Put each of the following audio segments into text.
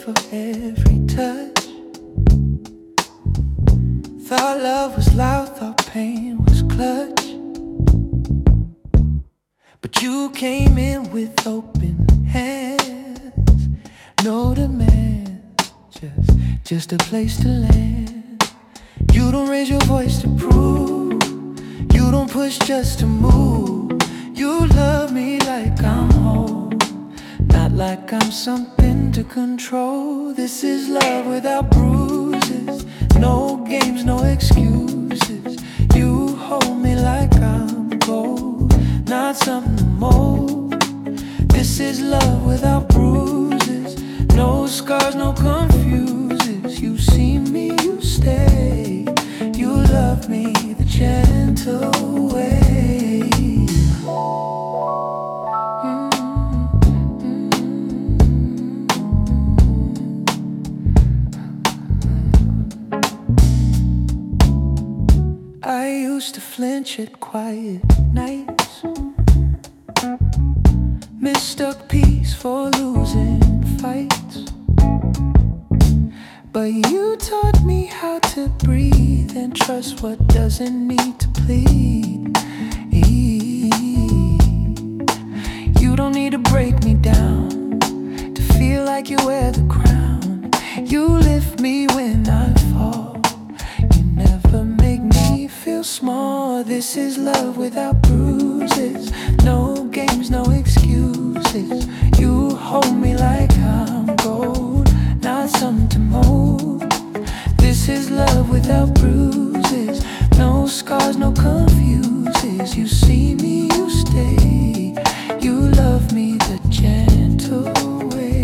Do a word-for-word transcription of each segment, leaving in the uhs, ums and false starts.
for every touch. Thought love was loud, thought pain was clutch. But you came in with open hands. No demands, just, just a place to land. You don't raise your voice to prove. You don't push just to move. You love me like I'm home, not like I'm something to control. This is love without bruises. No games, no excuses. You hold me like I'm gold, not something to mold. This is love without bruises. No scars, no confuses. You see me, you stay. You love me the gentle way. I used to flinch at quiet nights, mistook peace for losing fights. But you taught me how to breathe and trust what doesn't need to plead. You don't need to break me down to feel like you wear the crown. You lift me when I fall. You never make me feel small. This is love without bruises. No games, no excuses. You hold me like I'm gold, not something to mold. This is love without bruises. No scars, no confuses. You see me, you stay. You love me the gentle way.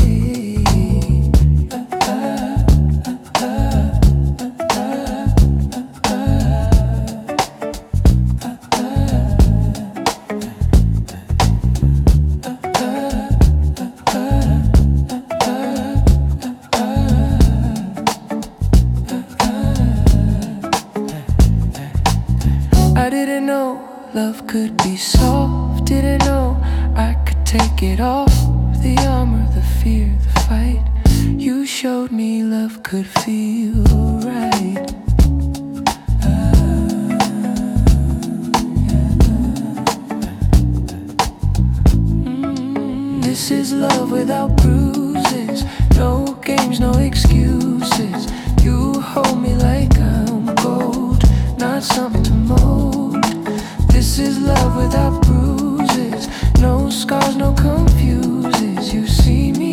I didn't know love could be soft. Didn't know I could take it off. The armor, the fear, the fight. You showed me love could feel right. Mm, This is love without bruises. No games, no excuses. You hold me like I'm gold, not something to mold. This is love without bruises. No scars, no confuses. You see me